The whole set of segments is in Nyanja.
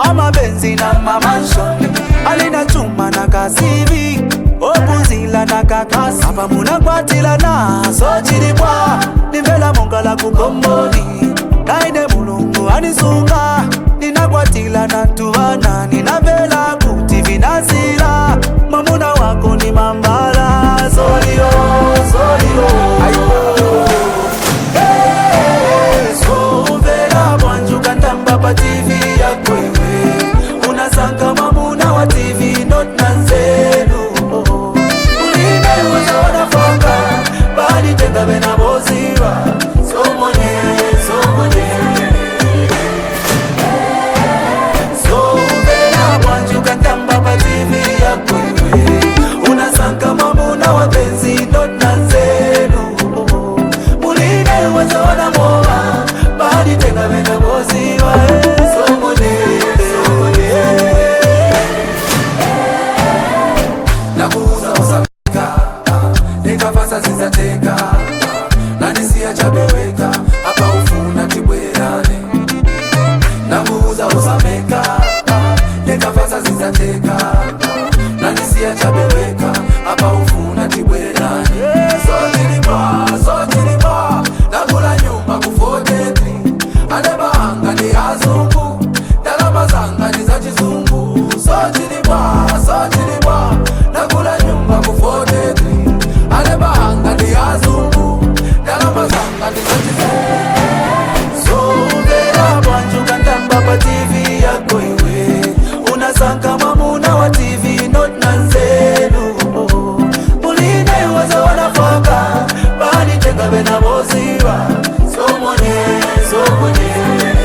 amabenzi na mamanshon, alina chuma na kasivi, opuzila na kakasi, apa muna kwatila na so chilibwa, nivela mongala kukomboni, kaide mulungu anisunga, nina kwatila na tuwana, nina vela kuti vinasila, mamuna wako ni mambala, solio, solio, so vela mwanju kantamba pa TV ya kwewe, unasanga mamuna wa TV not nanzelu, uline wazona foka, bali tenga bena boziwa, so monye, so monye. So vela mwanju kantamba pa TV ya kwewe, unasanga mamuna wa benzi not nanzelu, uline wazona moa, bali tenga bena boziwa, so monye, so monye. Nakuuza usamika, nikafasa zizateka, nanisia chabeweka, hapa ufuna tibwerane. Nakuuza usamika, nikafasa zizateka, nanisia chabeweka, hapa ufuna tibwerane. So chiliba, nakula nyumba kufoteti, adebanga ni azungu, dalama zanga ni za chizungu. So chiliba, nakula nyumba kufoteti, adebanga ni azungu, dalama zanga ni za chizungu. So vela mwanju kantamba pa TV yako iwe, unasanga mamuna wa TV not nanzelu, uline waza wanafaka, bali tenga bena boziwa, so monye, so monye.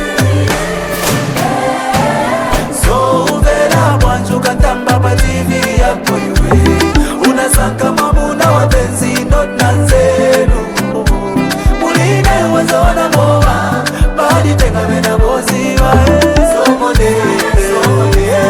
So vela mwanju kantamba pa TV yako iwe, unasanga mamuna wa benzi not nanzelu, uline waza wanamoa, bali tenga bena boziwa, so monye, so monye.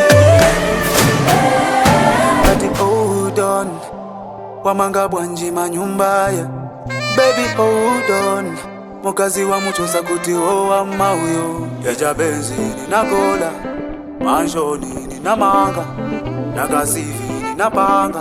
Kati hold on, wamanga bwanji manyumbaya, baby hold on, mukazi wa muchosa kuti owa mauyo, yaja benzi nina kola, manshoni nina manga, nakasivi nina panga.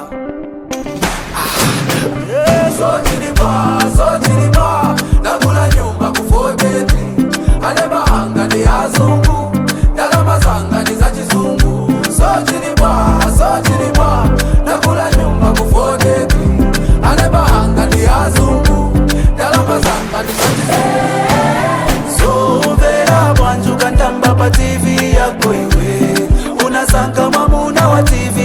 So chiliba, nakula nyumba kufoteti, adebanga ni azungu, dalama zanga ni za chizungu. So chiliba, nakula nyumba kufoteti, adebanga ni azungu, dalama zanga ni za chizungu. So vela mwanju kantamba pa TV yako iwe, unasanga mamuna wa TV